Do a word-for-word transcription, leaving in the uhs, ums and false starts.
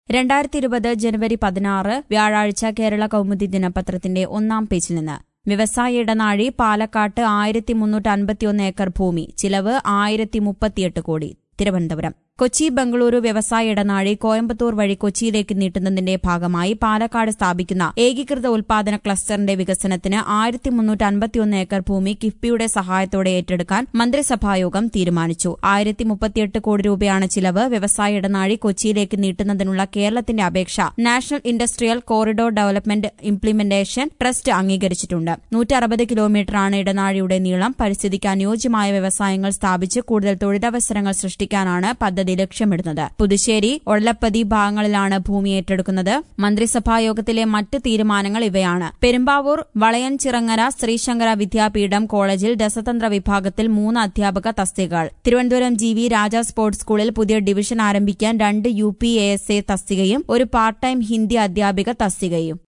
രണ്ടായിരത്തി ഇരുപത് ജനുവരി പതിനാറ് വ്യാഴാഴ്ച കേരള കൗമുദി ദിനപത്രത്തിന്റെ ഒന്നാം പേജിൽ നിന്ന് വ്യവസായ ഇടനാഴി പാലക്കാട്ട് ആയിരത്തി മുന്നൂറ്റി അൻപത്തിയൊന്ന് ഏക്കർ ഭൂമി ചിലവ് ആയിരത്തി മുപ്പത്തിയെട്ട് കോടി തിരുവനന്തപുരം കൊച്ചി ബംഗളൂരു വ്യവസായ ഇടനാഴി കോയമ്പത്തൂർ വഴി കൊച്ചിയിലേക്ക് നീട്ടുന്നതിന്റെ ഭാഗമായി പാലക്കാട് സ്ഥാപിക്കുന്ന ഏകീകൃത ഉൽപാദന ക്ലസ്റ്ററിന്റെ വികസനത്തിന് ആയിരത്തി മുന്നൂറ്റി അൻപത്തിയൊന്ന് ഏക്കർ ഭൂമി കിഫ്ബിയുടെ സഹായത്തോടെ ഏറ്റെടുക്കാൻ മന്ത്രിസഭായോഗം തീരുമാനിച്ചു. ആയിരത്തി മുപ്പത്തിയെട്ട് കോടി രൂപയാണ് ചിലവ്. വ്യവസായ ഇടനാഴി കൊച്ചിയിലേക്ക് നീട്ടുന്നതിനുള്ള കേരളത്തിന്റെ അപേക്ഷ national industrial corridor development implementation trust അംഗീകരിച്ചിട്ടുണ്ട്. നൂറ്റി അറുപത് കിലോമീറ്ററാണ് ഇടനാഴിയുടെ നീളം. പരിസ്ഥിതിക്ക് അനുയോജ്യമായ വ്യവസായങ്ങൾ സ്ഥാപിച്ച് കൂടുതൽ തൊഴിലവസരങ്ങൾ സൃഷ്ടിക്കാനാണ് പദ്ധതി ലക്ഷ്യമിടുന്നത്. പുതുശ്ശേരി, ഒള്ളപ്പതി ഭാഗങ്ങളിലാണ് ഭൂമി ഏറ്റെടുക്കുന്നത്. മന്ത്രിസഭായോഗത്തിലെ മറ്റ് തീരുമാനങ്ങൾ ഇവയാണ്: പെരുമ്പാവൂർ വളയൻചിറങ്ങര ശ്രീശങ്കര വിദ്യാപീഠം കോളേജിൽ രസതന്ത്ര വിഭാഗത്തിൽ മൂന്ന് അധ്യാപക തസ്തികകൾ. Thiruvananthapuram G V Raja sports സ്കൂളിൽ പുതിയ ഡിവിഷൻ ആരംഭിക്കാൻ രണ്ട് U P A S A തസ്തികയും ഒരു പാർട്ട് ടൈം ഹിന്ദി അധ്യാപിക തസ്തികയും.